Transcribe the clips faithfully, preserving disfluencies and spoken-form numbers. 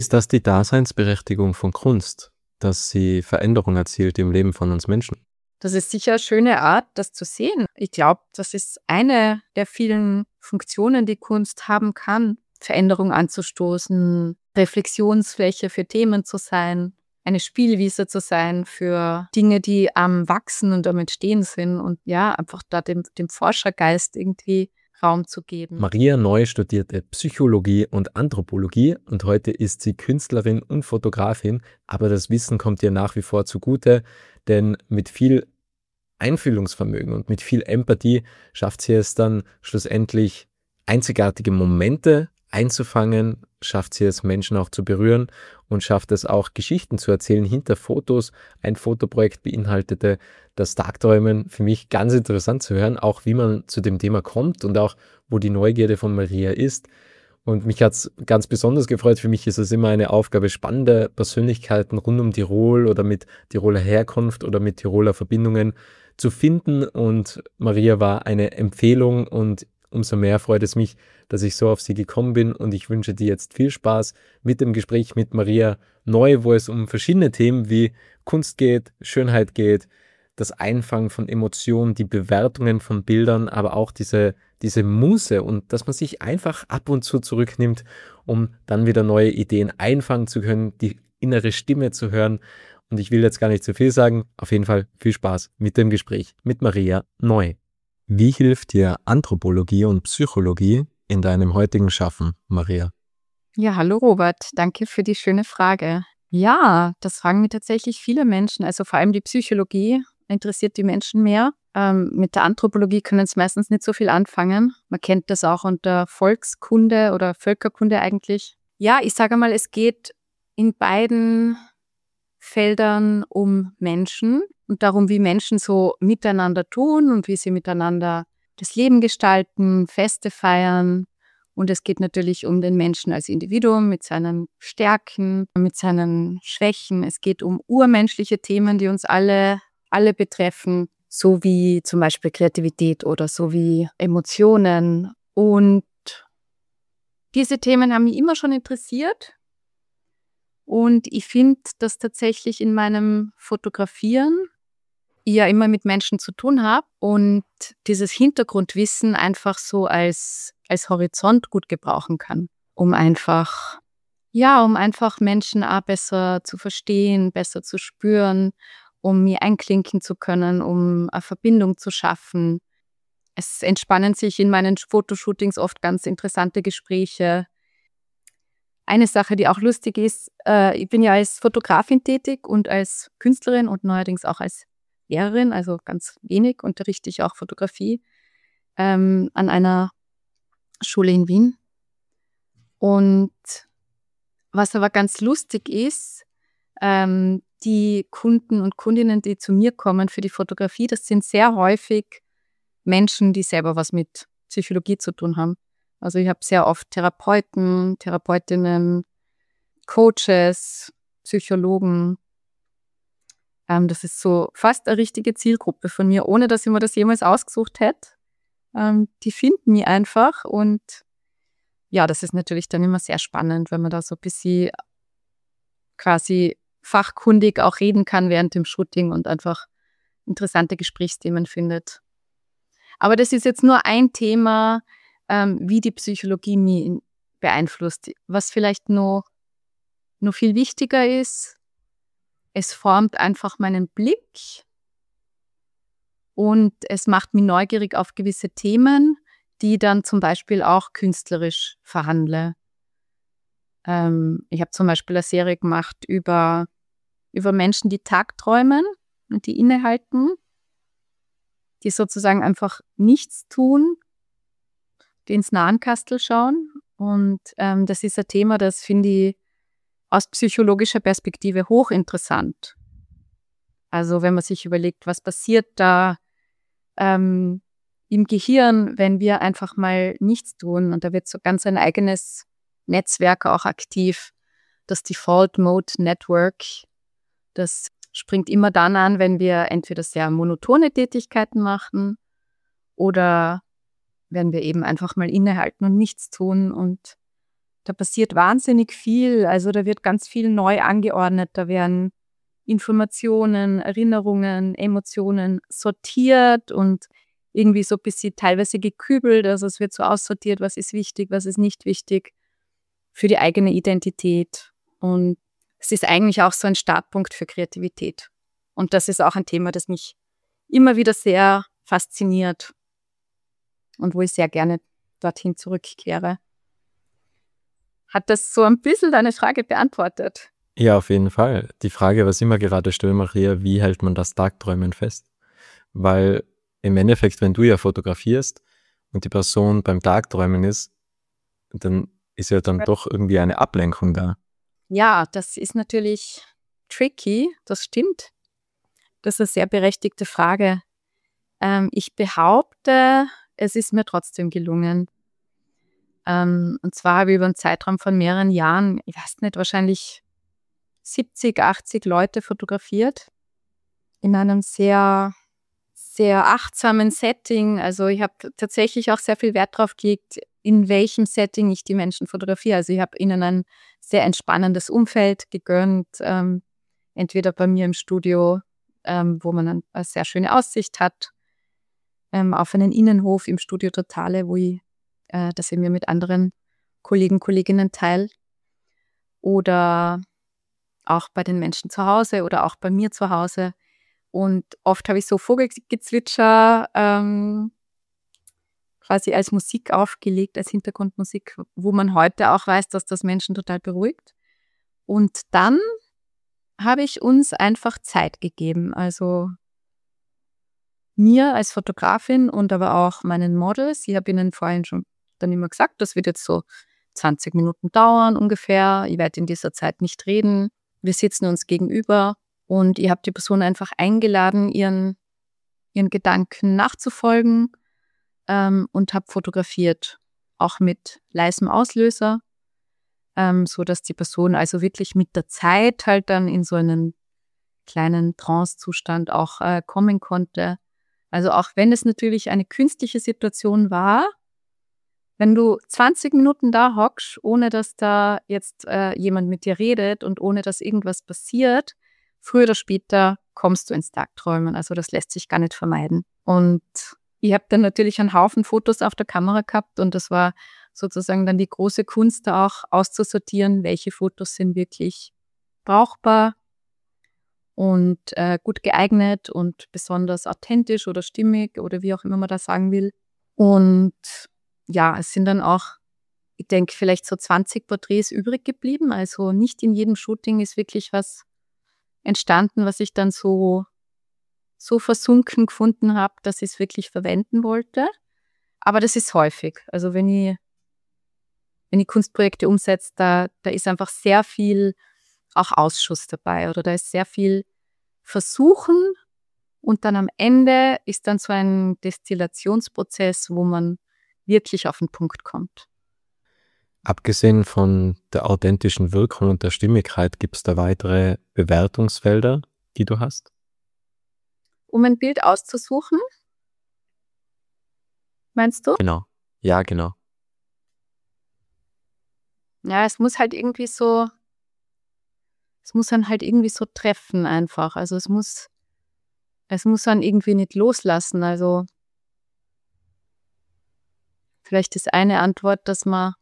Ist das die Daseinsberechtigung von Kunst, dass sie Veränderung erzielt im Leben von uns Menschen? Das ist sicher eine schöne Art, das zu sehen. Ich glaube, das ist eine der vielen Funktionen, die Kunst haben kann, Veränderung anzustoßen, Reflexionsfläche für Themen zu sein, eine Spielwiese zu sein für Dinge, die am Wachsen und am Entstehen sind und ja, einfach da dem, dem Forschergeist irgendwie Raum zu geben. Maria Neu studierte Psychologie und Anthropologie und heute ist sie Künstlerin und Fotografin, aber das Wissen kommt ihr nach wie vor zugute, denn mit viel Einfühlungsvermögen und mit viel Empathie schafft sie es dann schlussendlich, einzigartige Momente einzufangen, schafft sie es, Menschen auch zu berühren und schafft es auch, Geschichten zu erzählen hinter Fotos. Ein Fotoprojekt beinhaltete das Tagträumen. Für mich ganz interessant zu hören, auch wie man zu dem Thema kommt und auch, wo die Neugierde von Maria ist. Und mich hat es ganz besonders gefreut. Für mich ist es immer eine Aufgabe, spannende Persönlichkeiten rund um Tirol oder mit Tiroler Herkunft oder mit Tiroler Verbindungen zu finden. Und Maria war eine Empfehlung und umso mehr freut es mich, dass ich so auf sie gekommen bin. Und ich wünsche dir jetzt viel Spaß mit dem Gespräch mit Maria Neu, wo es um verschiedene Themen wie Kunst geht, Schönheit geht, das Einfangen von Emotionen, die Bewertungen von Bildern, aber auch diese, diese Muße und dass man sich einfach ab und zu zurücknimmt, um dann wieder neue Ideen einfangen zu können, die innere Stimme zu hören. Und ich will jetzt gar nicht zu viel sagen. Auf jeden Fall viel Spaß mit dem Gespräch mit Maria Neu. Wie hilft dir Anthropologie und Psychologie in deinem heutigen Schaffen, Maria? Ja, hallo Robert, danke für die schöne Frage. Ja, das fragen mir tatsächlich viele Menschen, also vor allem die Psychologie interessiert die Menschen mehr. Ähm, mit der Anthropologie können es meistens nicht so viel anfangen. Man kennt das auch unter Volkskunde oder Völkerkunde eigentlich. Ja, ich sage mal, es geht in beiden Feldern um Menschen und darum, wie Menschen so miteinander tun und wie sie miteinander das Leben gestalten, Feste feiern. Und es geht natürlich um den Menschen als Individuum mit seinen Stärken, mit seinen Schwächen. Es geht um urmenschliche Themen, die uns alle, alle betreffen, so wie zum Beispiel Kreativität oder so wie Emotionen. Und diese Themen haben mich immer schon interessiert. Und ich finde, dass tatsächlich in meinem Fotografieren ich ja immer mit Menschen zu tun habe und dieses Hintergrundwissen einfach so als, als Horizont gut gebrauchen kann, um einfach, ja, um einfach Menschen auch besser zu verstehen, besser zu spüren, um mich einklinken zu können, um eine Verbindung zu schaffen. Es entspannen sich in meinen Fotoshootings oft ganz interessante Gespräche. Eine Sache, die auch lustig ist, äh, ich bin ja als Fotografin tätig und als Künstlerin und neuerdings auch als Lehrerin, also ganz wenig unterrichte ich auch Fotografie ähm, an einer Schule in Wien. Und was aber ganz lustig ist, ähm, die Kunden und Kundinnen, die zu mir kommen für die Fotografie, das sind sehr häufig Menschen, die selber was mit Psychologie zu tun haben. Also ich habe sehr oft Therapeuten, Therapeutinnen, Coaches, Psychologen. Ähm, das ist so fast eine richtige Zielgruppe von mir, ohne dass ich mir das jemals ausgesucht hätte. Ähm, die finden mich einfach und ja, das ist natürlich dann immer sehr spannend, wenn man da so ein bisschen quasi fachkundig auch reden kann während dem Shooting und einfach interessante Gesprächsthemen findet. Aber das ist jetzt nur ein Thema, ähm, wie die Psychologie mich beeinflusst. Was vielleicht noch, noch viel wichtiger ist, es formt einfach meinen Blick und es macht mich neugierig auf gewisse Themen, die dann zum Beispiel auch künstlerisch verhandle. Ähm, ich habe zum Beispiel eine Serie gemacht über, über Menschen, die tagträumen und die innehalten, die sozusagen einfach nichts tun, die ins Nahenkastel schauen. Und ähm, das ist ein Thema, das finde ich aus psychologischer Perspektive hochinteressant. Also wenn man sich überlegt, was passiert da ähm, im Gehirn, wenn wir einfach mal nichts tun. Und da wird so ganz ein eigenes Netzwerk auch aktiv, das Default Mode Network. Das springt immer dann an, wenn wir entweder sehr monotone Tätigkeiten machen oder wenn wir eben einfach mal innehalten und nichts tun und da passiert wahnsinnig viel. Also da wird ganz viel neu angeordnet. Da werden Informationen, Erinnerungen, Emotionen sortiert und irgendwie so ein bisschen teilweise gekübelt. Also es wird so aussortiert, was ist wichtig, was ist nicht wichtig für die eigene Identität. Und es ist eigentlich auch so ein Startpunkt für Kreativität. Und das ist auch ein Thema, das mich immer wieder sehr fasziniert und wo ich sehr gerne dorthin zurückkehre. Hat das so ein bisschen deine Frage beantwortet? Ja, auf jeden Fall. Die Frage, was ich mir gerade stelle, Maria, wie hält man das Tagträumen fest? Weil im Endeffekt, wenn du ja fotografierst und die Person beim Tagträumen ist, dann ist ja dann doch irgendwie eine Ablenkung da. Ja, das ist natürlich tricky, das stimmt. Das ist eine sehr berechtigte Frage. Ähm, ich behaupte, es ist mir trotzdem gelungen. Ähm, und zwar habe ich über einen Zeitraum von mehreren Jahren, ich weiß nicht, wahrscheinlich siebzig, achtzig Leute fotografiert in einem sehr, sehr achtsamen Setting. Also ich habe tatsächlich auch sehr viel Wert darauf gelegt, in welchem Setting ich die Menschen fotografiere. Also ich habe ihnen ein sehr entspannendes Umfeld gegönnt, ähm, entweder bei mir im Studio, ähm, wo man eine, eine sehr schöne Aussicht hat, ähm, auf einen Innenhof im Studio Totale, wo ich äh, das eben mit anderen Kollegen, Kolleginnen teile. Oder auch bei den Menschen zu Hause oder auch bei mir zu Hause. Und oft habe ich so Vogelgezwitscher ähm, quasi als Musik aufgelegt, als Hintergrundmusik, wo man heute auch weiß, dass das Menschen total beruhigt. Und dann habe ich uns einfach Zeit gegeben. Also mir als Fotografin und aber auch meinen Models. Ich habe ihnen vorhin schon dann immer gesagt, das wird jetzt so zwanzig Minuten dauern ungefähr. Ich werde in dieser Zeit nicht reden. Wir sitzen uns gegenüber und ich habe die Person einfach eingeladen, ihren, ihren Gedanken nachzufolgen ähm, und habe fotografiert, auch mit leisem Auslöser, ähm, so dass die Person also wirklich mit der Zeit halt dann in so einen kleinen Trance-Zustand auch äh, kommen konnte. Also auch wenn es natürlich eine künstliche Situation war, wenn du zwanzig Minuten da hockst, ohne dass da jetzt äh, jemand mit dir redet und ohne dass irgendwas passiert, früher oder später kommst du ins Tagträumen. Also das lässt sich gar nicht vermeiden. Und ich habe dann natürlich einen Haufen Fotos auf der Kamera gehabt und das war sozusagen dann die große Kunst, da auch auszusortieren, welche Fotos sind wirklich brauchbar und äh, gut geeignet und besonders authentisch oder stimmig oder wie auch immer man das sagen will. Und ja, es sind dann auch, ich denke, vielleicht so zwanzig Porträts übrig geblieben. Also nicht in jedem Shooting ist wirklich was entstanden, was ich dann so, so versunken gefunden habe, dass ich es wirklich verwenden wollte. Aber das ist häufig. Also wenn ich, wenn ich Kunstprojekte umsetze, da, da ist einfach sehr viel auch Ausschuss dabei oder da ist sehr viel Versuchen und dann am Ende ist dann so ein Destillationsprozess, wo man wirklich auf den Punkt kommt. Abgesehen von der authentischen Wirkung und der Stimmigkeit, gibt es da weitere Bewertungsfelder, die du hast? Um ein Bild auszusuchen, meinst du? Genau. Ja, genau. Ja, es muss halt irgendwie so, es muss dann halt irgendwie so treffen einfach. Also es muss, es muss dann irgendwie nicht loslassen. Also vielleicht ist eine Antwort, dass man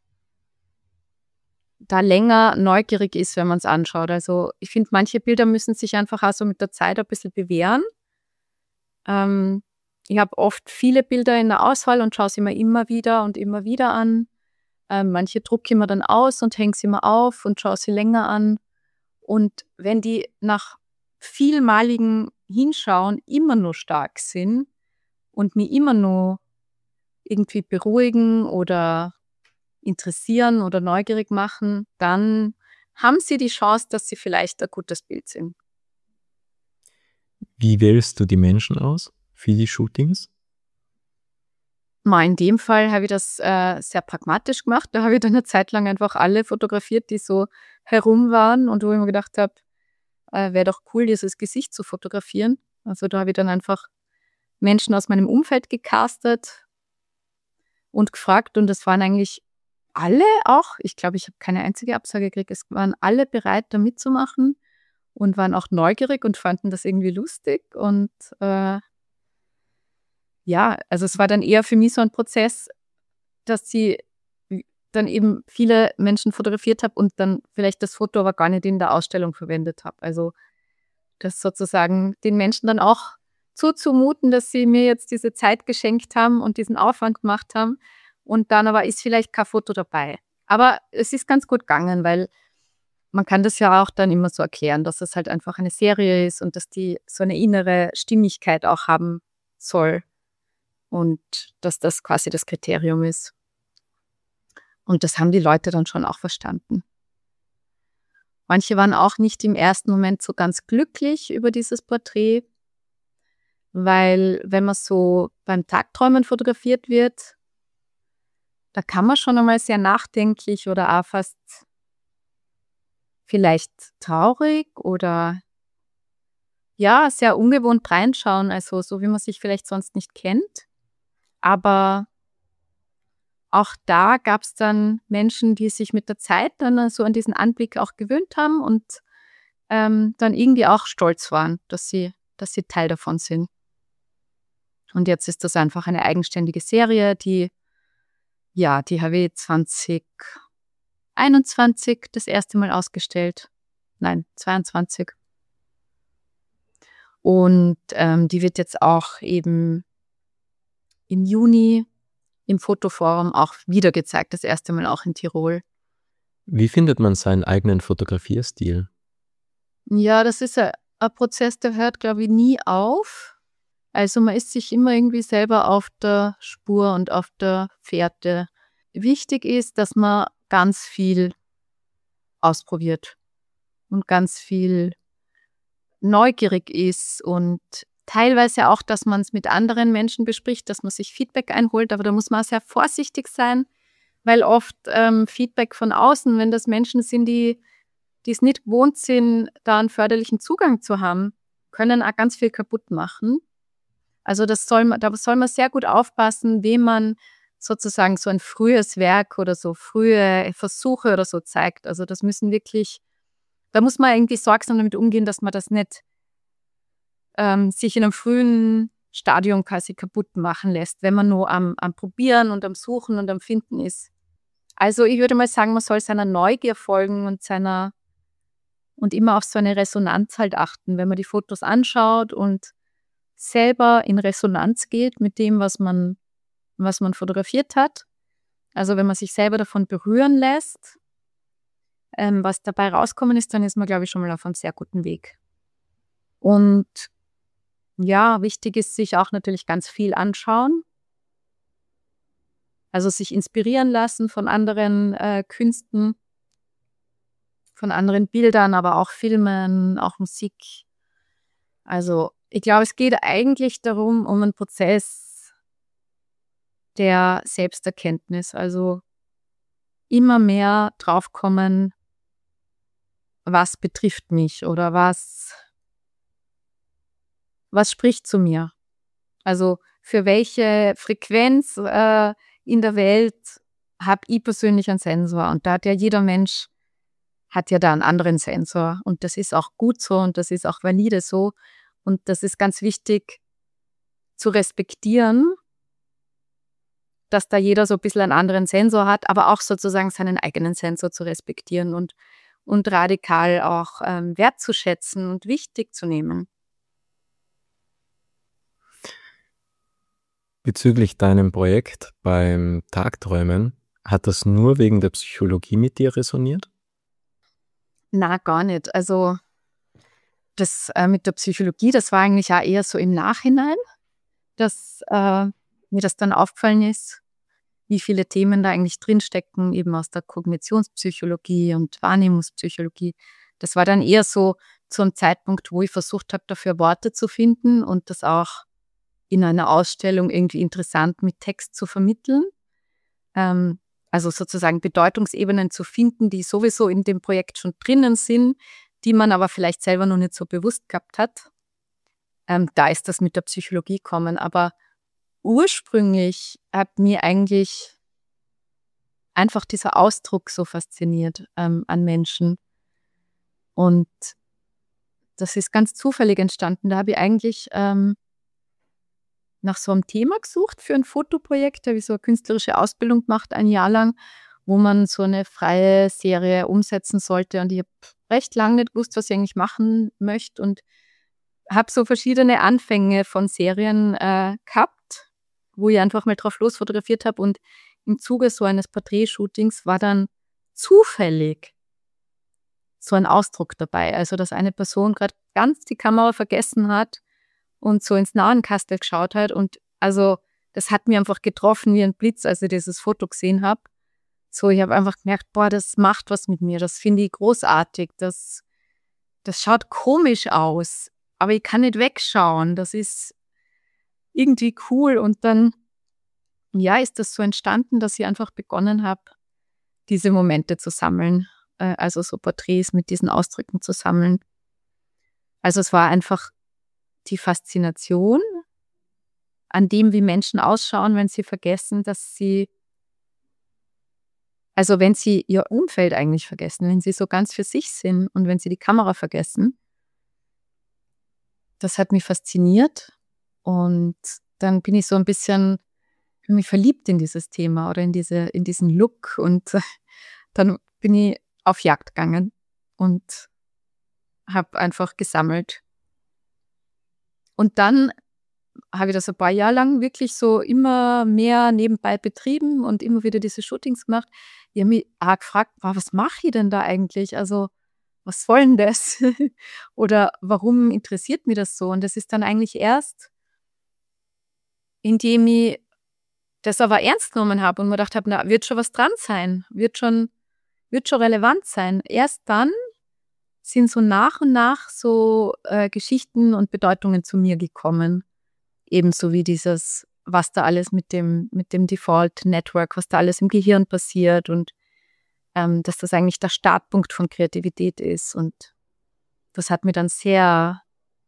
da länger neugierig ist, wenn man es anschaut. Also ich finde, manche Bilder müssen sich einfach auch so mit der Zeit ein bisschen bewähren. Ähm, ich habe oft viele Bilder in der Auswahl und schaue sie mir immer wieder und immer wieder an. Ähm, manche drucke ich mir dann aus und hänge sie mir auf und schaue sie länger an. Und wenn die nach vielmaligen Hinschauen immer nur stark sind und mich immer nur irgendwie beruhigen oder interessieren oder neugierig machen, dann haben sie die Chance, dass sie vielleicht ein gutes Bild sind. Wie wählst du die Menschen aus für die Shootings? Mal in dem Fall habe ich das äh, sehr pragmatisch gemacht. Da habe ich dann eine Zeit lang einfach alle fotografiert, die so herum waren und wo ich mir gedacht habe, äh, wäre doch cool, dieses Gesicht zu fotografieren. Also da habe ich dann einfach Menschen aus meinem Umfeld gecastet und gefragt und das waren eigentlich alle auch, ich glaube, ich habe keine einzige Absage gekriegt, es waren alle bereit, da mitzumachen und waren auch neugierig und fanden das irgendwie lustig. Und äh, ja, also es war dann eher für mich so ein Prozess, dass sie dann eben viele Menschen fotografiert habe und dann vielleicht das Foto aber gar nicht in der Ausstellung verwendet habe. Also das sozusagen den Menschen dann auch zuzumuten, dass sie mir jetzt diese Zeit geschenkt haben und diesen Aufwand gemacht haben und dann aber ist vielleicht kein Foto dabei. Aber es ist ganz gut gegangen, weil man kann das ja auch dann immer so erklären, dass es halt einfach eine Serie ist und dass die so eine innere Stimmigkeit auch haben soll und dass das quasi das Kriterium ist. Und das haben die Leute dann schon auch verstanden. Manche waren auch nicht im ersten Moment so ganz glücklich über dieses Porträt, weil wenn man so beim Tagträumen fotografiert wird, da kann man schon einmal sehr nachdenklich oder auch fast vielleicht traurig oder ja, sehr ungewohnt reinschauen, also so wie man sich vielleicht sonst nicht kennt. Aber auch da gab es dann Menschen, die sich mit der Zeit dann so an diesen Anblick auch gewöhnt haben und ähm, dann irgendwie auch stolz waren, dass sie, dass sie Teil davon sind. Und jetzt ist das einfach eine eigenständige Serie, die, ja, die habe ich zwanzig einundzwanzig das erste Mal ausgestellt. Nein, zweiundzwanzig. Und ähm, die wird jetzt auch eben im Juni im Fotoforum auch wieder gezeigt, das erste Mal auch in Tirol. Wie findet man seinen eigenen Fotografierstil? Ja, das ist ein, ein Prozess, der hört, glaube ich, nie auf. Also man ist sich immer irgendwie selber auf der Spur und auf der Fährte. Wichtig ist, dass man ganz viel ausprobiert und ganz viel neugierig ist und teilweise auch, dass man es mit anderen Menschen bespricht, dass man sich Feedback einholt, aber da muss man auch sehr vorsichtig sein, weil oft ähm, Feedback von außen, wenn das Menschen sind, die die es nicht gewohnt sind, da einen förderlichen Zugang zu haben, können auch ganz viel kaputt machen. Also das soll man, da soll man sehr gut aufpassen, wem man sozusagen so ein frühes Werk oder so frühe Versuche oder so zeigt. Also das müssen wirklich, da muss man irgendwie sorgsam damit umgehen, dass man das nicht ähm, sich in einem frühen Stadium quasi kaputt machen lässt, wenn man nur am, am Probieren und am Suchen und am Finden ist. Also ich würde mal sagen, man soll seiner Neugier folgen und seiner und immer auf so eine Resonanz halt achten, wenn man die Fotos anschaut und selber in Resonanz geht mit dem, was man, was man fotografiert hat. Also wenn man sich selber davon berühren lässt, ähm, was dabei rauskommen ist, dann ist man, glaube ich, schon mal auf einem sehr guten Weg. Und ja, wichtig ist, sich auch natürlich ganz viel anschauen. Also sich inspirieren lassen von anderen äh, Künsten, von anderen Bildern, aber auch Filmen, auch Musik. Also ich glaube, es geht eigentlich darum, um einen Prozess der Selbsterkenntnis. Also immer mehr draufkommen, was betrifft mich oder was, was spricht zu mir. Also für welche Frequenz äh, in der Welt habe ich persönlich einen Sensor. Und da hat ja jeder Mensch hat ja da einen anderen Sensor. Und das ist auch gut so und das ist auch valide so. Und das ist ganz wichtig zu respektieren, dass da jeder so ein bisschen einen anderen Sensor hat, aber auch sozusagen seinen eigenen Sensor zu respektieren und, und radikal auch ähm, wertzuschätzen und wichtig zu nehmen. Bezüglich deinem Projekt beim Tagträumen, hat das nur wegen der Psychologie mit dir resoniert? Na, gar nicht. Also das äh, mit der Psychologie, das war eigentlich auch eher so im Nachhinein, dass äh, mir das dann aufgefallen ist, wie viele Themen da eigentlich drinstecken, eben aus der Kognitionspsychologie und Wahrnehmungspsychologie. Das war dann eher so zu einem Zeitpunkt, wo ich versucht habe, dafür Worte zu finden und das auch in einer Ausstellung irgendwie interessant mit Text zu vermitteln. Ähm, also sozusagen Bedeutungsebenen zu finden, die sowieso in dem Projekt schon drinnen sind, die man aber vielleicht selber noch nicht so bewusst gehabt hat. Ähm, da ist das mit der Psychologie kommen. Aber ursprünglich hat mir eigentlich einfach dieser Ausdruck so fasziniert ähm, an Menschen. Und das ist ganz zufällig entstanden. Da habe ich eigentlich ähm, nach so einem Thema gesucht für ein Fotoprojekt. Da habe ich so eine künstlerische Ausbildung gemacht, ein Jahr lang, wo man so eine freie Serie umsetzen sollte. Und ich habe recht lange nicht gewusst, was ich eigentlich machen möchte. Und habe so verschiedene Anfänge von Serien äh, gehabt, wo ich einfach mal drauf los fotografiert habe. Und im Zuge so eines Porträtshootings war dann zufällig so ein Ausdruck dabei. Also, dass eine Person gerade ganz die Kamera vergessen hat und so ins Nahenkastel geschaut hat. Und also, das hat mir einfach getroffen wie ein Blitz, als ich dieses Foto gesehen habe. So, ich habe einfach gemerkt, boah, das macht was mit mir. Das finde ich großartig. Das, das schaut komisch aus, aber ich kann nicht wegschauen. Das ist irgendwie cool. Und dann, ja, ist das so entstanden, dass ich einfach begonnen habe, diese Momente zu sammeln. Äh, also so Porträts mit diesen Ausdrücken zu sammeln. Also es war einfach die Faszination an dem, wie Menschen ausschauen, wenn sie vergessen, dass sie, also wenn sie ihr Umfeld eigentlich vergessen, wenn sie so ganz für sich sind und wenn sie die Kamera vergessen. Das hat mich fasziniert und dann bin ich so ein bisschen mich verliebt in dieses Thema oder in diese, in diesen Look und dann bin ich auf Jagd gegangen und habe einfach gesammelt. Und dann habe ich das ein paar Jahre lang wirklich so immer mehr nebenbei betrieben und immer wieder diese Shootings gemacht. Ich habe mich auch gefragt, wow, was mache ich denn da eigentlich? Also, was soll denn das? Oder warum interessiert mich das so? Und das ist dann eigentlich erst, indem ich das aber ernst genommen habe und mir gedacht habe, na, wird schon was dran sein, wird schon, wird schon relevant sein. Erst dann sind so nach und nach so äh, Geschichten und Bedeutungen zu mir gekommen. Ebenso wie dieses, was da alles mit dem, mit dem Default Network, was da alles im Gehirn passiert und ähm, dass das eigentlich der Startpunkt von Kreativität ist. Und das hat mich dann sehr,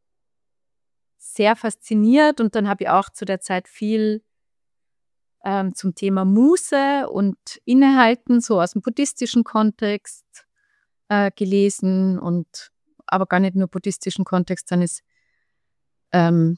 sehr fasziniert. Und dann habe ich auch zu der Zeit viel ähm, zum Thema Muße und Innehalten, so aus dem buddhistischen Kontext äh, gelesen. Und aber gar nicht nur buddhistischen Kontext, dann ist ähm,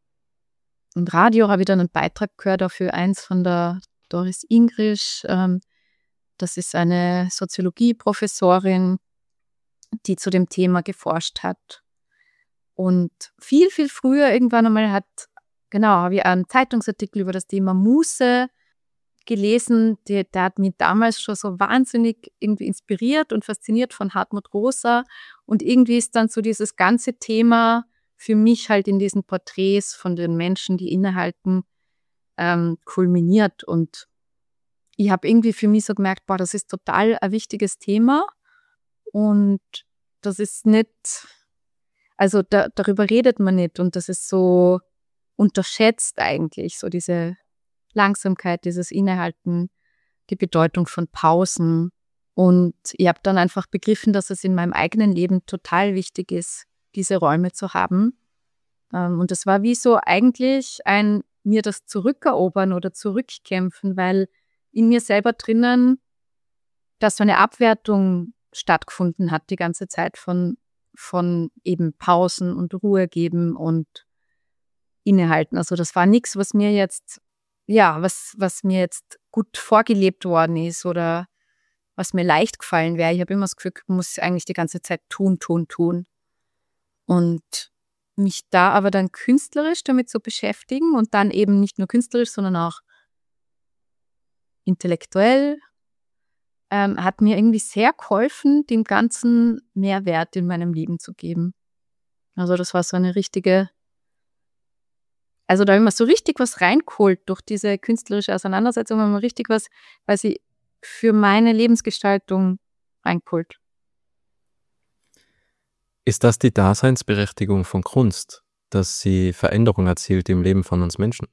im Radio habe ich dann einen Beitrag gehört, auch für eins von der Doris Ingrisch. Ähm, das ist eine Soziologieprofessorin, die zu dem Thema geforscht hat. Und viel, viel früher irgendwann einmal hat, genau, habe ich einen Zeitungsartikel über das Thema Muße gelesen. Der, der hat mich damals schon so wahnsinnig irgendwie inspiriert und fasziniert von Hartmut Rosa. Und irgendwie ist dann so dieses ganze Thema für mich halt in diesen Porträts von den Menschen, die innehalten, ähm, kulminiert. Und ich habe irgendwie für mich so gemerkt, boah, das ist total ein wichtiges Thema. Und das ist nicht, also da, darüber redet man nicht. Und das ist so unterschätzt eigentlich, so diese Langsamkeit, dieses Innehalten, die Bedeutung von Pausen. Und ich habe dann einfach begriffen, dass es in meinem eigenen Leben total wichtig ist, diese Räume zu haben. Und das war wie so eigentlich ein mir das zurückerobern oder zurückkämpfen, weil in mir selber drinnen da so eine Abwertung stattgefunden hat die ganze Zeit von, von eben Pausen und Ruhe geben und innehalten. Also das war nichts, was mir jetzt, ja, was, was mir jetzt gut vorgelebt worden ist oder was mir leicht gefallen wäre. Ich habe immer das Gefühl, ich muss eigentlich die ganze Zeit tun, tun, tun. Und mich da aber dann künstlerisch damit zu beschäftigen und dann eben nicht nur künstlerisch, sondern auch intellektuell, ähm, hat mir irgendwie sehr geholfen, dem Ganzen mehr Wert in meinem Leben zu geben. Also das war so eine richtige, also da habe ich mir so richtig was reingeholt durch diese künstlerische Auseinandersetzung, habe ich mir richtig was, weil sie für meine Lebensgestaltung reingeholt. Ist das die Daseinsberechtigung von Kunst, dass sie Veränderung erzielt im Leben von uns Menschen?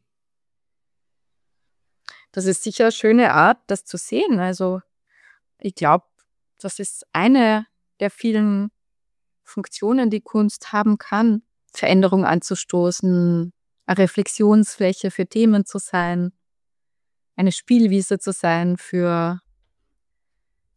Das ist sicher eine schöne Art, das zu sehen. Also ich glaube, das ist eine der vielen Funktionen, die Kunst haben kann, Veränderung anzustoßen, eine Reflexionsfläche für Themen zu sein, eine Spielwiese zu sein für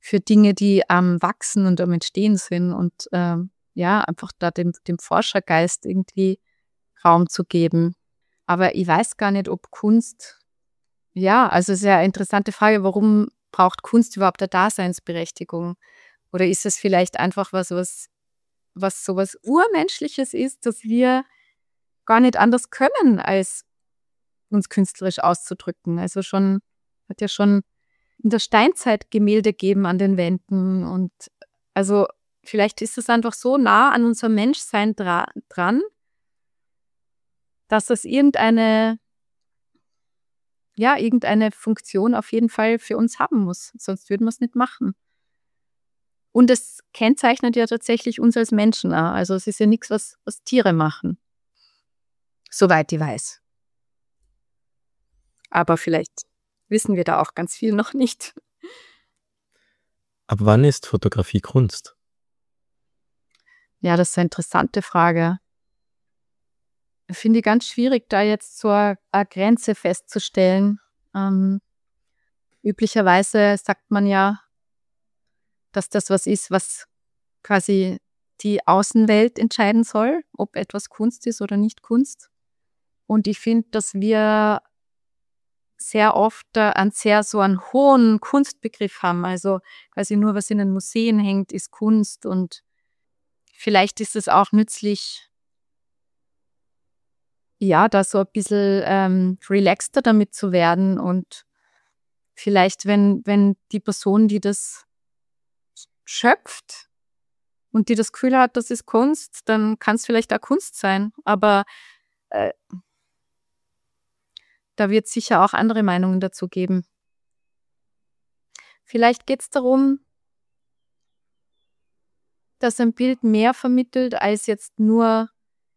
für Dinge, die am Wachsen und am Entstehen sind und ähm, ja, einfach da dem, dem Forschergeist irgendwie Raum zu geben. Aber ich weiß gar nicht, ob Kunst, ja, also es ist ja eine interessante Frage, warum braucht Kunst überhaupt eine Daseinsberechtigung? Oder ist es vielleicht einfach was, was, was sowas Urmenschliches ist, dass wir gar nicht anders können, als uns künstlerisch auszudrücken? Also schon, hat ja schon in der Steinzeit Gemälde gegeben an den Wänden und also vielleicht ist es einfach so nah an unserem Menschsein dra dran, dass das irgendeine, ja, irgendeine Funktion auf jeden Fall für uns haben muss. Sonst würden wir es nicht machen. Und es kennzeichnet ja tatsächlich uns als Menschen auch. Also es ist ja nichts, was, was Tiere machen. Soweit ich weiß. Aber vielleicht wissen wir da auch ganz viel noch nicht. Ab wann ist Fotografie Kunst? Ja, das ist eine interessante Frage. Ich finde ich ganz schwierig, da jetzt so eine, eine Grenze festzustellen. Ähm, üblicherweise sagt man ja, dass das was ist, was quasi die Außenwelt entscheiden soll, ob etwas Kunst ist oder nicht Kunst. Und ich finde, dass wir sehr oft äh, einen sehr so einen hohen Kunstbegriff haben. Also quasi nur, was in den Museen hängt, ist Kunst. Und vielleicht ist es auch nützlich, ja, da so ein bisschen ähm, relaxter damit zu werden. Und vielleicht, wenn, wenn die Person, die das schöpft und die das Gefühl hat, das ist Kunst, dann kann es vielleicht auch Kunst sein. Aber äh, da wird es sicher auch andere Meinungen dazu geben. Vielleicht geht es darum, dass ein Bild mehr vermittelt, als jetzt nur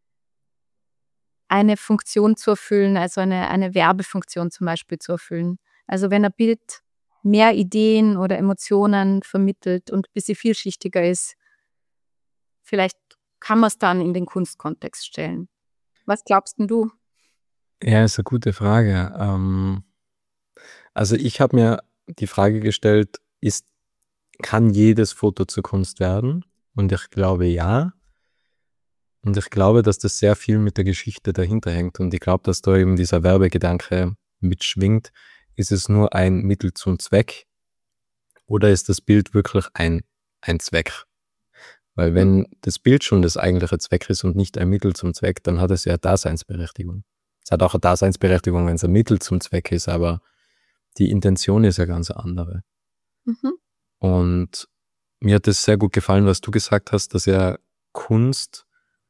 eine Funktion zu erfüllen, also eine, eine Werbefunktion zum Beispiel zu erfüllen. Also wenn ein Bild mehr Ideen oder Emotionen vermittelt und ein bisschen vielschichtiger ist, vielleicht kann man es dann in den Kunstkontext stellen. Was glaubst denn du? Ja, ist eine gute Frage. Ähm, also ich habe mir die Frage gestellt, ist, kann jedes Foto zur Kunst werden? Und ich glaube ja. Und ich glaube, dass das sehr viel mit der Geschichte dahinter hängt. Und ich glaube, dass da eben dieser Werbegedanke mitschwingt. Ist es nur ein Mittel zum Zweck oder ist das Bild wirklich ein, ein Zweck? Weil wenn das Bild schon das eigentliche Zweck ist und nicht ein Mittel zum Zweck, dann hat es ja Daseinsberechtigung. Es hat auch eine Daseinsberechtigung, wenn es ein Mittel zum Zweck ist, aber die Intention ist ja ganz eine andere. Mhm. Und mir hat es sehr gut gefallen, was du gesagt hast, dass ja Kunst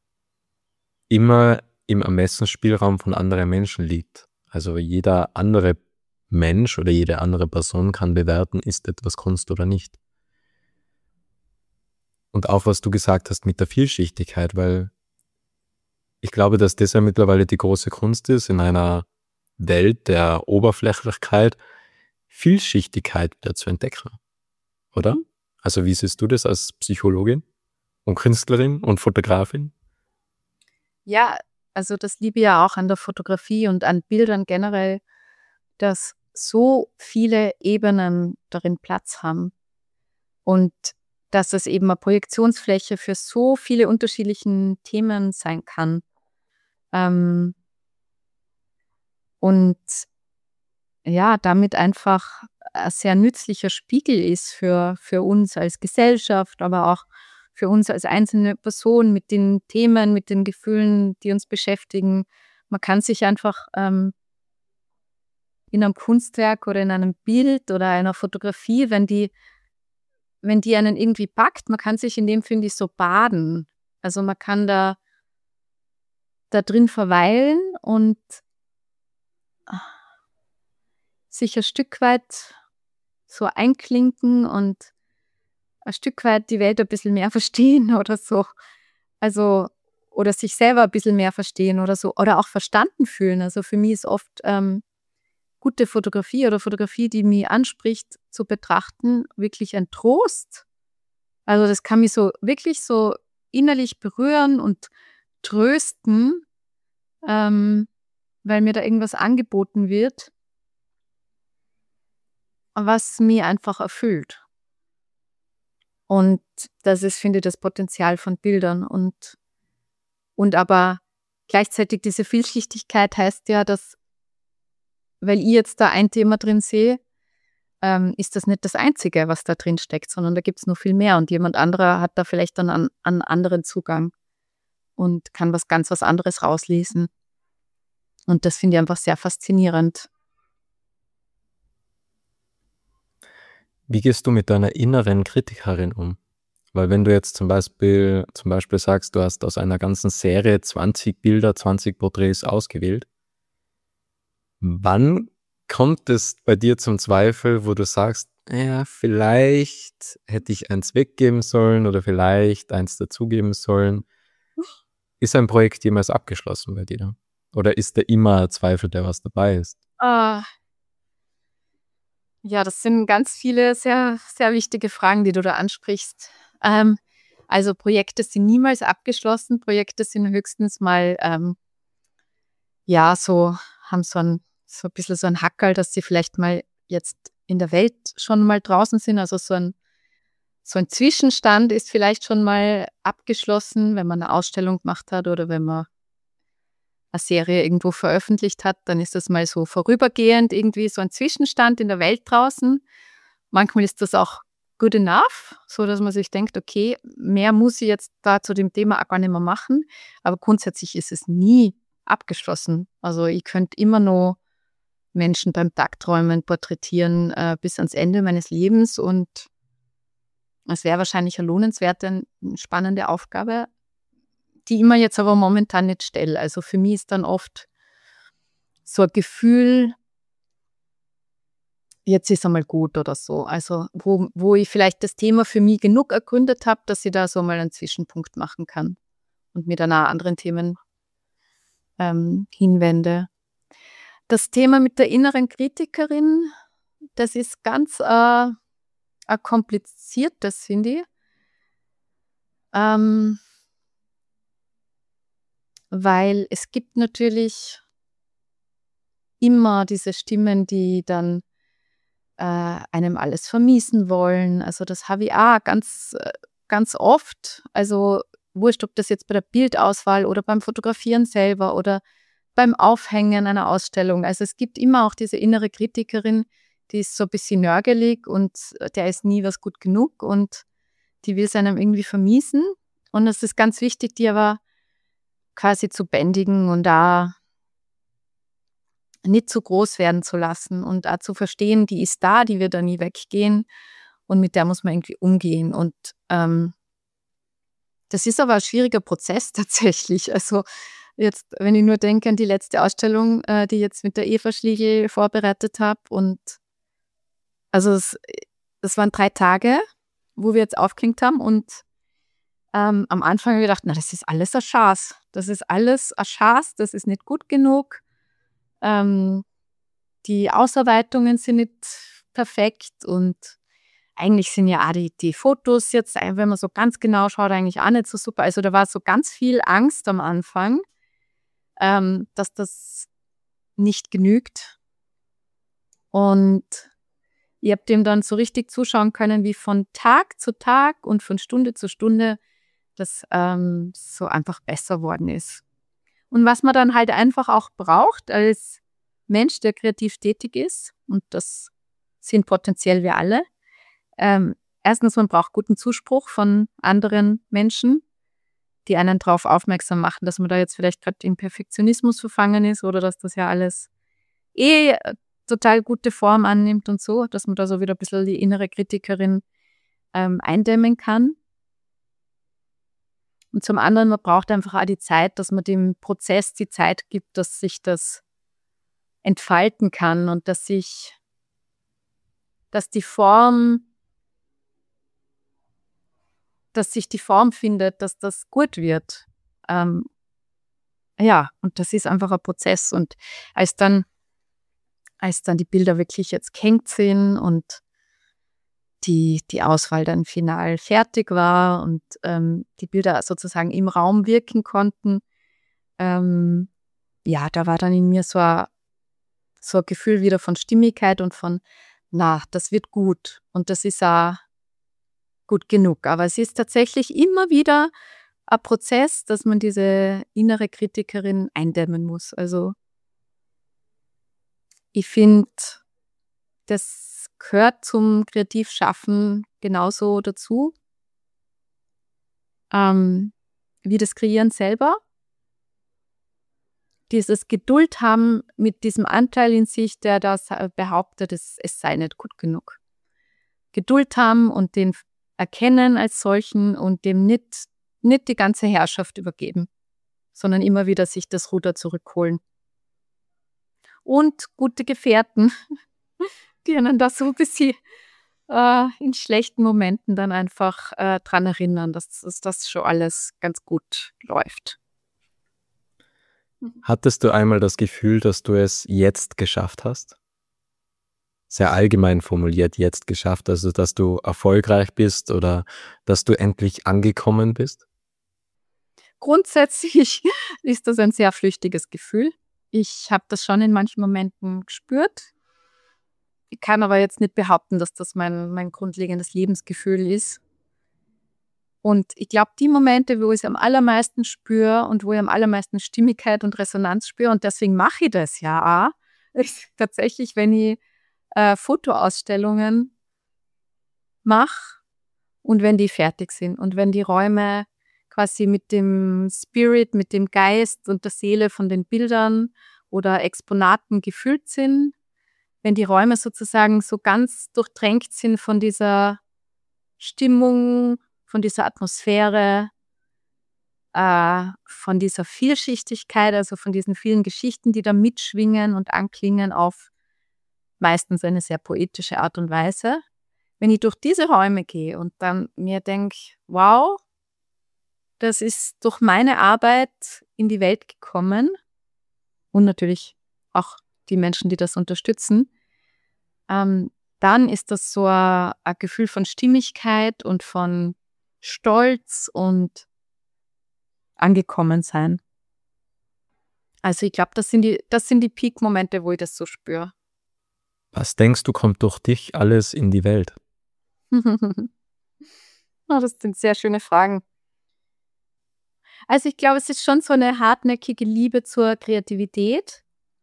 immer im Ermessensspielraum von anderen Menschen liegt. Also jeder andere Mensch oder jede andere Person kann bewerten, ist etwas Kunst oder nicht. Und auch was du gesagt hast mit der Vielschichtigkeit, weil ich glaube, dass das ja mittlerweile die große Kunst ist, in einer Welt der Oberflächlichkeit Vielschichtigkeit wieder zu entdecken, oder? Mhm. Also wie siehst du das als Psychologin und Künstlerin und Fotografin? Ja, also das liebe ich ja auch an der Fotografie und an Bildern generell, dass so viele Ebenen darin Platz haben und dass es eben eine Projektionsfläche für so viele unterschiedliche Themen sein kann. Ähm, und ja, damit einfach ein sehr nützlicher Spiegel ist für, für uns als Gesellschaft, aber auch für uns als einzelne Person mit den Themen, mit den Gefühlen, die uns beschäftigen. Man kann sich einfach ähm, in einem Kunstwerk oder in einem Bild oder einer Fotografie, wenn die, wenn die einen irgendwie packt, man kann sich in dem, finde ich, so baden. Also man kann da, da drin verweilen und sich ein Stück weit so einklinken und ein Stück weit die Welt ein bisschen mehr verstehen oder so. Also, oder sich selber ein bisschen mehr verstehen oder so. Oder auch verstanden fühlen. Also für mich ist oft ähm, gute Fotografie oder Fotografie, die mich anspricht, zu betrachten, wirklich ein Trost. Also das kann mich so wirklich so innerlich berühren und trösten, ähm, weil mir da irgendwas angeboten wird, was mich einfach erfüllt. Und das ist, finde ich, das Potenzial von Bildern. Und, und aber gleichzeitig diese Vielschichtigkeit heißt ja, dass, weil ich jetzt da ein Thema drin sehe, ähm, ist das nicht das Einzige, was da drin steckt, sondern da gibt es noch viel mehr. Und jemand anderer hat da vielleicht dann einen, einen anderen Zugang und kann was ganz was anderes rauslesen. Und das finde ich einfach sehr faszinierend. Wie gehst du mit deiner inneren Kritikerin um? Weil wenn du jetzt zum Beispiel, zum Beispiel sagst, du hast aus einer ganzen Serie zwanzig Bilder, zwanzig Porträts ausgewählt, wann kommt es bei dir zum Zweifel, wo du sagst, ja, vielleicht hätte ich eins weggeben sollen oder vielleicht eins dazugeben sollen? Ist ein Projekt jemals abgeschlossen bei dir? Oder ist da immer ein Zweifel, der was dabei ist? Ah, ja, das sind ganz viele sehr, sehr wichtige Fragen, die du da ansprichst. Ähm, also Projekte sind niemals abgeschlossen. Projekte sind höchstens mal, ähm, ja, so, haben so ein, so ein bisschen so ein Hackerl, dass sie vielleicht mal jetzt in der Welt schon mal draußen sind. Also so ein, so ein Zwischenstand ist vielleicht schon mal abgeschlossen, wenn man eine Ausstellung gemacht hat oder wenn man eine Serie irgendwo veröffentlicht hat, dann ist das mal so vorübergehend irgendwie so ein Zwischenstand in der Welt draußen. Manchmal ist das auch good enough, so dass man sich denkt, okay, mehr muss ich jetzt da zu dem Thema auch gar nicht mehr machen. Aber grundsätzlich ist es nie abgeschlossen. Also ich könnte immer noch Menschen beim Tagträumen porträtieren äh, bis ans Ende meines Lebens und es wäre wahrscheinlich eine lohnenswerte, spannende Aufgabe, die ich mir jetzt aber momentan nicht stelle. Also für mich ist dann oft so ein Gefühl, jetzt ist einmal gut oder so. Also wo, wo ich vielleicht das Thema für mich genug ergründet habe, dass ich da so mal einen Zwischenpunkt machen kann und mir dann auch anderen Themen ähm, hinwende. Das Thema mit der inneren Kritikerin, das ist ganz äh, ein kompliziertes, finde ich. Ähm, weil es gibt natürlich immer diese Stimmen, die dann äh, einem alles vermiesen wollen. Also das habe ich auch ganz, äh, ganz oft. Also wurscht, ob das jetzt bei der Bildauswahl oder beim Fotografieren selber oder beim Aufhängen einer Ausstellung. Also es gibt immer auch diese innere Kritikerin, die ist so ein bisschen nörgelig und der ist nie was gut genug und die will es einem irgendwie vermiesen. Und es ist ganz wichtig, die aber quasi zu bändigen und da nicht zu groß werden zu lassen und auch zu verstehen, die ist da, die wird da nie weggehen und mit der muss man irgendwie umgehen. Und ähm, das ist aber ein schwieriger Prozess tatsächlich. Also jetzt, wenn ich nur denke an die letzte Ausstellung, äh, die ich jetzt mit der Eva Schliegel vorbereitet habe und also es, das waren drei Tage, wo wir jetzt aufgehängt haben und ähm, am Anfang habe ich gedacht, na, das ist alles ein Schatz. Das ist alles ein Schatz, das ist nicht gut genug. Ähm, die Ausarbeitungen sind nicht perfekt und eigentlich sind ja auch die, die Fotos jetzt, wenn man so ganz genau schaut, eigentlich auch nicht so super. Also da war so ganz viel Angst am Anfang, ähm, dass das nicht genügt. Und ich habe dem dann so richtig zuschauen können, wie von Tag zu Tag und von Stunde zu Stunde das ähm, so einfach besser worden ist. Und was man dann halt einfach auch braucht als Mensch, der kreativ tätig ist, und das sind potenziell wir alle, ähm, erstens, man braucht guten Zuspruch von anderen Menschen, die einen darauf aufmerksam machen, dass man da jetzt vielleicht gerade in Perfektionismus verfangen ist oder dass das ja alles eh total gute Form annimmt und so, dass man da so wieder ein bisschen die innere Kritikerin ähm, eindämmen kann. Und zum anderen, man braucht einfach auch die Zeit, dass man dem Prozess die Zeit gibt, dass sich das entfalten kann und dass sich, dass die Form, dass sich die Form findet, dass das gut wird. Ähm, ja, und das ist einfach ein Prozess. Und als dann, als dann die Bilder wirklich jetzt gehängt sind und die, die Auswahl dann final fertig war und ähm, die Bilder sozusagen im Raum wirken konnten, ähm, ja, da war dann in mir so ein, so ein Gefühl wieder von Stimmigkeit und von, na, das wird gut. Und das ist auch, gut genug. Aber es ist tatsächlich immer wieder ein Prozess, dass man diese innere Kritikerin eindämmen muss. Also ich finde, das gehört zum Kreativschaffen genauso dazu, ähm, wie das Kreieren selber. Dieses Geduld haben mit diesem Anteil in sich, der das behauptet, es, es sei nicht gut genug. Geduld haben und den erkennen als solchen und dem nicht, nicht die ganze Herrschaft übergeben, sondern immer wieder sich das Ruder zurückholen. Und gute Gefährten, die einen da so ein bisschen äh, in schlechten Momenten dann einfach äh, dran erinnern, dass, dass das schon alles ganz gut läuft. Hattest du einmal das Gefühl, dass du es jetzt geschafft hast? Sehr allgemein formuliert, jetzt geschafft, also dass du erfolgreich bist oder dass du endlich angekommen bist? Grundsätzlich ist das ein sehr flüchtiges Gefühl. Ich habe das schon in manchen Momenten gespürt. Ich kann aber jetzt nicht behaupten, dass das mein, mein grundlegendes Lebensgefühl ist. Und ich glaube, die Momente, wo ich es am allermeisten spüre und wo ich am allermeisten Stimmigkeit und Resonanz spüre, und deswegen mache ich das ja auch, ist tatsächlich, wenn ich äh, Fotoausstellungen mache und wenn die fertig sind und wenn die Räume quasi mit dem Spirit, mit dem Geist und der Seele von den Bildern oder Exponaten gefüllt sind, wenn die Räume sozusagen so ganz durchtränkt sind von dieser Stimmung, von dieser Atmosphäre, äh, von dieser Vielschichtigkeit, also von diesen vielen Geschichten, die da mitschwingen und anklingen auf meistens eine sehr poetische Art und Weise. Wenn ich durch diese Räume gehe und dann mir denke, wow, das ist durch meine Arbeit in die Welt gekommen und natürlich auch die Menschen, die das unterstützen, ähm, dann ist das so ein, ein Gefühl von Stimmigkeit und von Stolz und Angekommensein. Also ich glaube, das sind die, das sind die Peak-Momente, wo ich das so spüre. Was denkst du, kommt durch dich alles in die Welt? Oh, das sind sehr schöne Fragen. Also ich glaube, es ist schon so eine hartnäckige Liebe zur Kreativität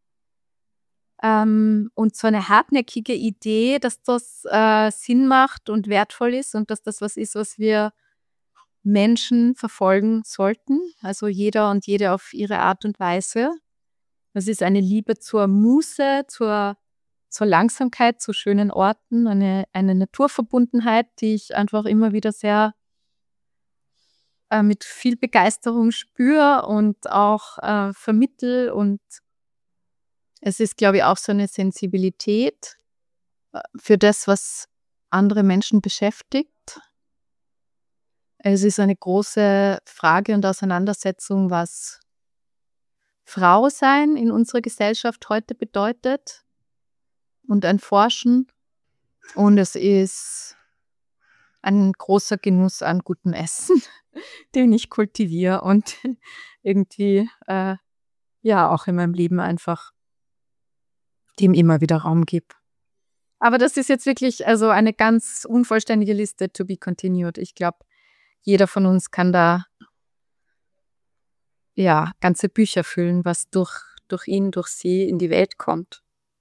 ähm, und so eine hartnäckige Idee, dass das äh, Sinn macht und wertvoll ist und dass das was ist, was wir Menschen verfolgen sollten. Also jeder und jede auf ihre Art und Weise. Das ist eine Liebe zur Muße, zur, zur Langsamkeit, zu schönen Orten, eine, eine Naturverbundenheit, die ich einfach immer wieder sehr äh, mit viel Begeisterung spüre und auch äh, vermittel. Und es ist, glaube ich, auch so eine Sensibilität äh, für das, was andere Menschen beschäftigt. Es ist eine große Frage und Auseinandersetzung, was Frau sein in unserer Gesellschaft heute bedeutet und ein Forschen. Und es ist ein großer Genuss an gutem Essen, den ich kultiviere und irgendwie äh, ja auch in meinem Leben einfach dem immer wieder Raum gebe. Aber das ist jetzt wirklich also eine ganz unvollständige Liste to be continued. Ich glaube, jeder von uns kann da ja ganze Bücher füllen, was durch, durch ihn, durch sie in die Welt kommt.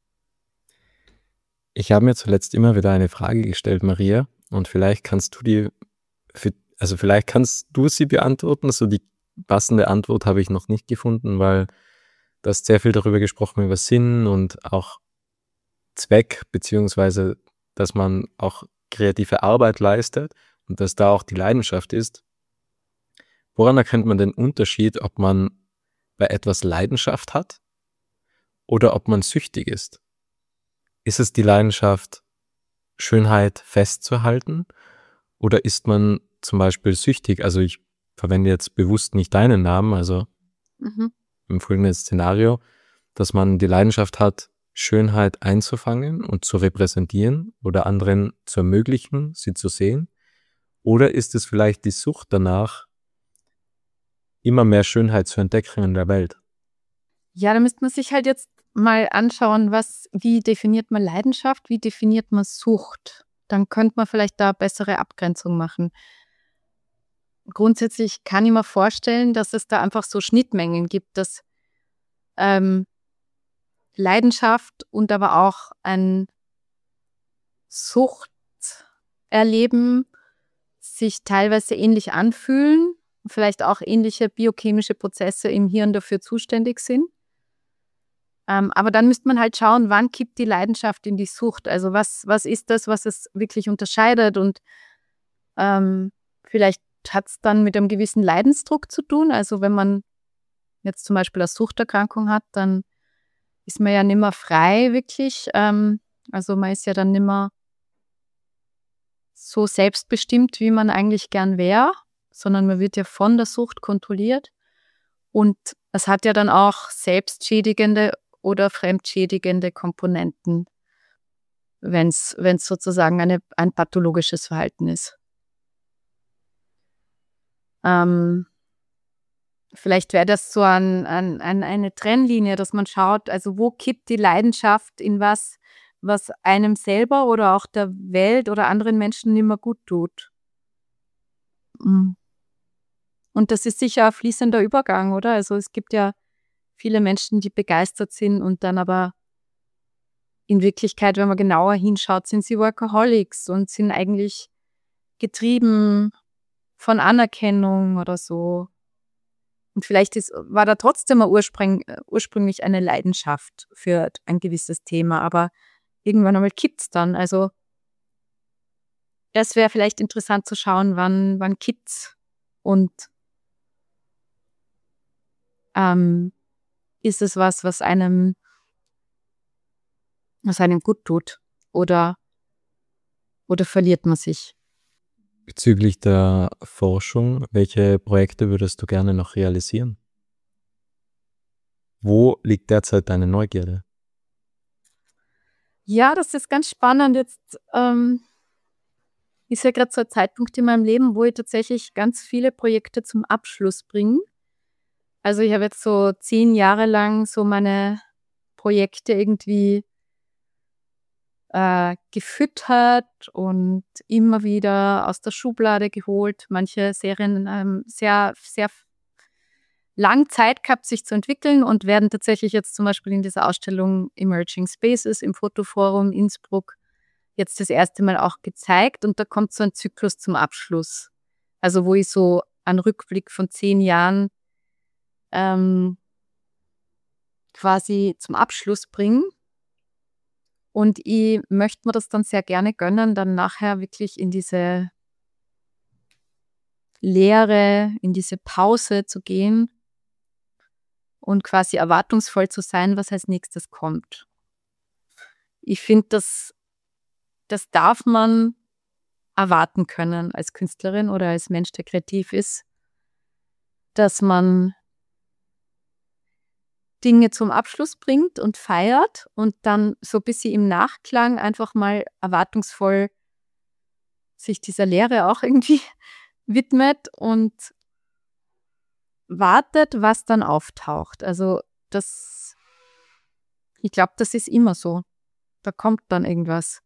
Ich habe mir zuletzt immer wieder eine Frage gestellt, Maria, und vielleicht kannst du die, für, also vielleicht kannst du sie beantworten. So die passende Antwort habe ich noch nicht gefunden, weil du hast sehr viel darüber gesprochen, über Sinn und auch Zweck, beziehungsweise dass man auch kreative Arbeit leistet und dass da auch die Leidenschaft ist. Woran erkennt man den Unterschied, ob man bei etwas Leidenschaft hat oder ob man süchtig ist? Ist es die Leidenschaft, Schönheit festzuhalten, oder ist man zum Beispiel süchtig? Also ich verwende jetzt bewusst nicht deinen Namen, also Mhm. im folgenden Szenario, dass man die Leidenschaft hat, Schönheit einzufangen und zu repräsentieren oder anderen zu ermöglichen, sie zu sehen. Oder ist es vielleicht die Sucht danach, immer mehr Schönheit zu entdecken in der Welt? Ja, da müsste man sich halt jetzt mal anschauen, was, wie definiert man Leidenschaft, wie definiert man Sucht? dann könnte man vielleicht da bessere Abgrenzung machen. Grundsätzlich kann ich mir vorstellen, dass es da einfach so Schnittmengen gibt, dass ähm, Leidenschaft und aber auch ein Suchterleben sich teilweise ähnlich anfühlen, vielleicht auch ähnliche biochemische Prozesse im Hirn dafür zuständig sind. Ähm, aber dann müsste man halt schauen, wann kippt die Leidenschaft in die Sucht? Also was, was ist das, was es wirklich unterscheidet? Und ähm, vielleicht hat es dann mit einem gewissen Leidensdruck zu tun. Also wenn man jetzt zum Beispiel eine Suchterkrankung hat, dann ist man ja nicht mehr frei wirklich. Ähm, also man ist ja dann nicht mehr so selbstbestimmt, wie man eigentlich gern wäre, sondern man wird ja von der Sucht kontrolliert. Und es hat ja dann auch selbstschädigende oder fremdschädigende Komponenten, wenn es sozusagen eine, ein pathologisches Verhalten ist. Ähm, vielleicht wäre das so ein, ein, ein, eine Trennlinie, dass man schaut, also wo kippt die Leidenschaft in was, was einem selber oder auch der Welt oder anderen Menschen nicht mehr gut tut. Und das ist sicher ein fließender Übergang, oder? Also es gibt ja viele Menschen, die begeistert sind und dann aber in Wirklichkeit, wenn man genauer hinschaut, sind sie Workaholics und sind eigentlich getrieben von Anerkennung oder so. Und vielleicht ist, war da trotzdem mal ursprüng, ursprünglich eine Leidenschaft für ein gewisses Thema, aber irgendwann einmal kippt es dann. Also das wäre vielleicht interessant zu schauen, wann, wann kippt's und ähm, ist es was, was einem, was einem gut tut oder, oder verliert man sich? Bezüglich der Forschung, welche Projekte würdest du gerne noch realisieren? Wo liegt derzeit deine Neugierde? Ja, das ist ganz spannend. Jetzt ähm, ist ja gerade so ein Zeitpunkt in meinem Leben, wo ich tatsächlich ganz viele Projekte zum Abschluss bringe. Also ich habe jetzt so zehn Jahre lang so meine Projekte irgendwie äh, gefüttert und immer wieder aus der Schublade geholt. Manche Serien ähm, sehr, sehr lang Zeit gehabt, sich zu entwickeln und werden tatsächlich jetzt zum Beispiel in dieser Ausstellung Emerging Spaces im Fotoforum Innsbruck jetzt das erste Mal auch gezeigt. Und da kommt so ein Zyklus zum Abschluss. Also wo ich so einen Rückblick von zehn Jahren ähm, quasi zum Abschluss bringe. Und ich möchte mir das dann sehr gerne gönnen, dann nachher wirklich in diese Leere, in diese Pause zu gehen und quasi erwartungsvoll zu sein, was als nächstes kommt. Ich finde, das, das darf man erwarten können als Künstlerin oder als Mensch, der kreativ ist, dass man Dinge zum Abschluss bringt und feiert und dann so ein bisschen im Nachklang einfach mal erwartungsvoll sich dieser Lehre auch irgendwie widmet und wartet, was dann auftaucht. Also das, ich glaube, das ist immer so. Da kommt dann irgendwas.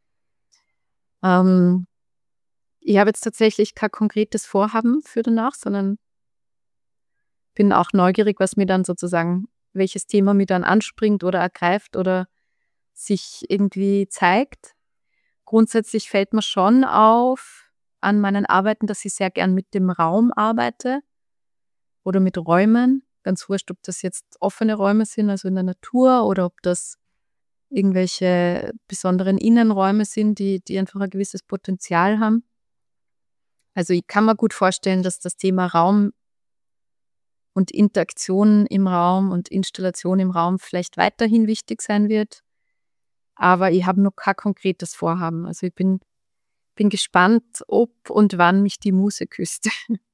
Ähm, ich habe jetzt tatsächlich kein konkretes Vorhaben für danach, sondern bin auch neugierig, was mir dann sozusagen, welches Thema mir dann anspringt oder ergreift oder sich irgendwie zeigt. Grundsätzlich fällt mir schon auf an meinen Arbeiten, dass ich sehr gern mit dem Raum arbeite oder mit Räumen. Ganz wurscht, ob das jetzt offene Räume sind, also in der Natur, oder ob das irgendwelche besonderen Innenräume sind, die, die einfach ein gewisses Potenzial haben. Also ich kann mir gut vorstellen, dass das Thema Raum und Interaktion im Raum und Installation im Raum vielleicht weiterhin wichtig sein wird. Aber ich habe noch kein konkretes Vorhaben. Also ich bin, bin gespannt, ob und wann mich die Muse küsst.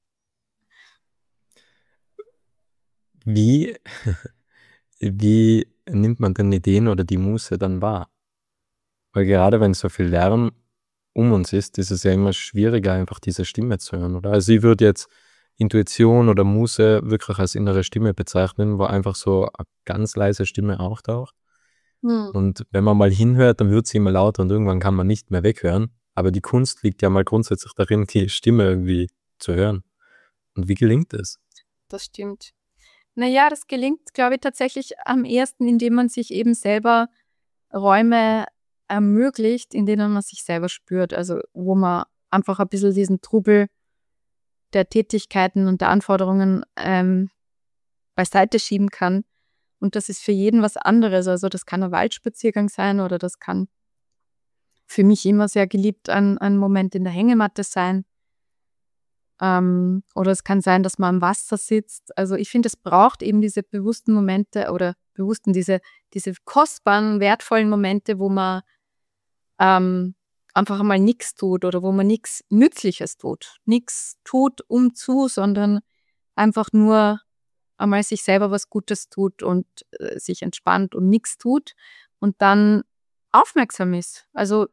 Wie, wie nimmt man denn Ideen oder die Muse dann wahr? Weil gerade wenn so viel Lärm um uns ist, ist es ja immer schwieriger, einfach diese Stimme zu hören, oder? Also ich würde jetzt Intuition oder Muse wirklich als innere Stimme bezeichnen, wo einfach so eine ganz leise Stimme auftaucht. Hm. Und wenn man mal hinhört, dann wird sie immer lauter und irgendwann kann man nicht mehr weghören. Aber die Kunst liegt ja mal grundsätzlich darin, die Stimme irgendwie zu hören. Und wie gelingt es? Das stimmt. Naja, das gelingt, glaube ich, tatsächlich am ehesten, indem man sich eben selber Räume ermöglicht, in denen man sich selber spürt. Also wo man einfach ein bisschen diesen Trubel der Tätigkeiten und der Anforderungen ähm, beiseite schieben kann. Und das ist für jeden was anderes. Also das kann ein Waldspaziergang sein oder das kann für mich immer sehr geliebt ein, ein Moment in der Hängematte sein. Ähm, oder es kann sein, dass man am Wasser sitzt. Also ich finde, es braucht eben diese bewussten Momente oder bewussten, diese, diese kostbaren, wertvollen Momente, wo man ähm, einfach einmal nichts tut oder wo man nichts Nützliches tut. Nichts tut um zu, sondern einfach nur einmal sich selber was Gutes tut und äh, sich entspannt und nichts tut und dann aufmerksam ist. Also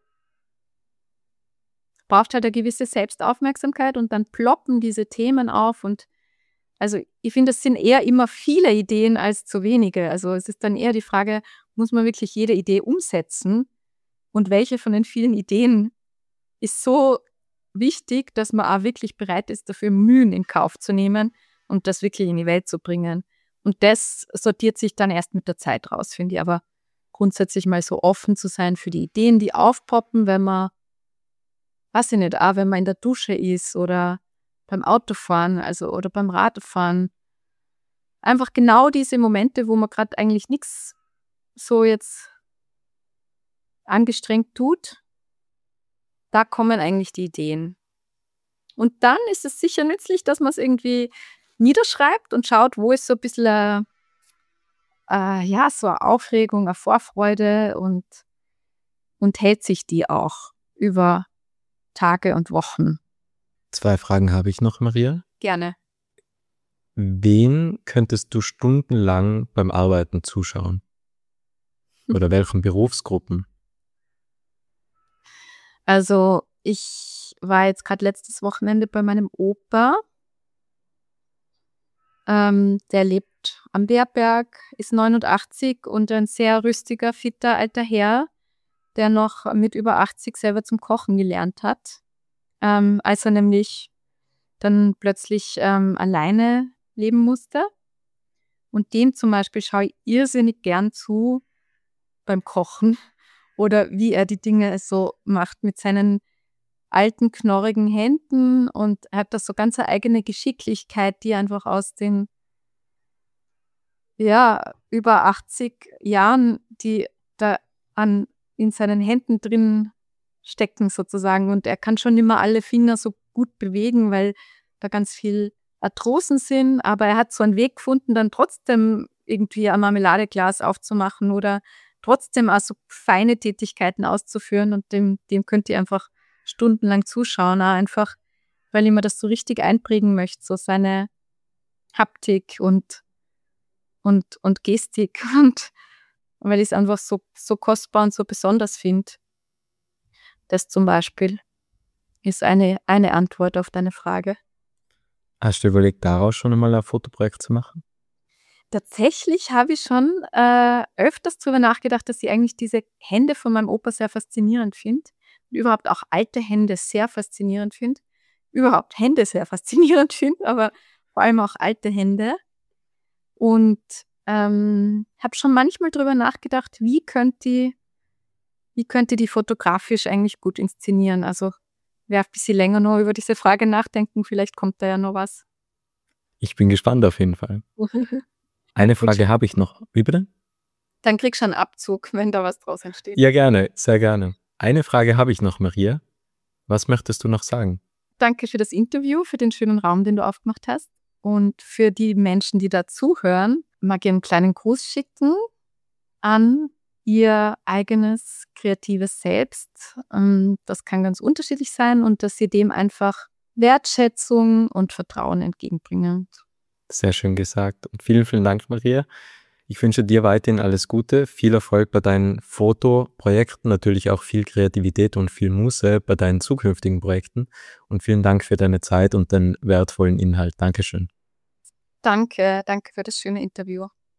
braucht halt eine gewisse Selbstaufmerksamkeit und dann ploppen diese Themen auf und also ich finde, es sind eher immer viele Ideen als zu wenige. Also es ist dann eher die Frage, muss man wirklich jede Idee umsetzen und welche von den vielen Ideen ist so wichtig, dass man auch wirklich bereit ist, dafür Mühen in Kauf zu nehmen und das wirklich in die Welt zu bringen. Und das sortiert sich dann erst mit der Zeit raus, finde ich. Aber grundsätzlich mal so offen zu sein für die Ideen, die aufpoppen, wenn man, weiß ich nicht, auch wenn man in der Dusche ist oder beim Autofahren, also oder beim Radfahren. Einfach genau diese Momente, wo man gerade eigentlich nichts so jetzt angestrengt tut, da kommen eigentlich die Ideen. Und dann ist es sicher nützlich, dass man es irgendwie niederschreibt und schaut, wo ist so ein bisschen eine, äh, ja, so eine Aufregung, eine Vorfreude und, und hält sich die auch über Tage und Wochen. Zwei Fragen habe ich noch, Maria. Gerne. Wen könntest du stundenlang beim Arbeiten zuschauen? Oder welchen Berufsgruppen? Also ich war jetzt gerade letztes Wochenende bei meinem Opa. Ähm, der lebt am Beerberg, ist neunundachtzig und ein sehr rüstiger, fitter alter Herr, der noch mit über achtzig selber zum Kochen gelernt hat. Ähm, als er nämlich dann plötzlich ähm, alleine leben musste. Und dem zum Beispiel schaue ich irrsinnig gern zu beim Kochen oder wie er die Dinge so macht mit seinen alten, knorrigen Händen und er hat da so ganz eine eigene Geschicklichkeit, die einfach aus den ja, über achtzig Jahren, die da an, in seinen Händen drin stecken sozusagen und er kann schon immer alle Finger so gut bewegen, weil da ganz viel Arthrosen sind, aber er hat so einen Weg gefunden, dann trotzdem irgendwie ein Marmeladeglas aufzumachen oder trotzdem auch so feine Tätigkeiten auszuführen und dem, dem könnt ihr einfach stundenlang zuschauen, auch einfach, weil ich mir das so richtig einprägen möchte, so seine Haptik und, und, und Gestik und weil ich es einfach so, so kostbar und so besonders finde. Das zum Beispiel ist eine, eine Antwort auf deine Frage. Hast du überlegt, daraus schon einmal ein Fotoprojekt zu machen? Tatsächlich habe ich schon äh, öfters darüber nachgedacht, dass ich eigentlich diese Hände von meinem Opa sehr faszinierend finde. Und überhaupt auch alte Hände sehr faszinierend finde. Überhaupt Hände sehr faszinierend finde, aber vor allem auch alte Hände. Und ähm, habe schon manchmal darüber nachgedacht, wie könnte die, wie könnte die fotografisch eigentlich gut inszenieren. Also werde ein bisschen länger noch über diese Frage nachdenken, vielleicht kommt da ja noch was. Ich bin gespannt auf jeden Fall. Eine Frage habe ich noch. Wie bitte? Dann kriegst du einen Abzug, wenn da was draus entsteht. Ja, gerne, sehr gerne. Eine Frage habe ich noch, Maria. Was möchtest du noch sagen? Danke für das Interview, für den schönen Raum, den du aufgemacht hast. Und für die Menschen, die da zuhören, mag ich einen kleinen Gruß schicken an ihr eigenes kreatives Selbst. Das kann ganz unterschiedlich sein und dass sie dem einfach Wertschätzung und Vertrauen entgegenbringen. Sehr schön gesagt und vielen, vielen Dank, Maria. Ich wünsche dir weiterhin alles Gute, viel Erfolg bei deinen Fotoprojekten, natürlich auch viel Kreativität und viel Muße bei deinen zukünftigen Projekten und vielen Dank für deine Zeit und den wertvollen Inhalt. Dankeschön. Danke, danke für das schöne Interview.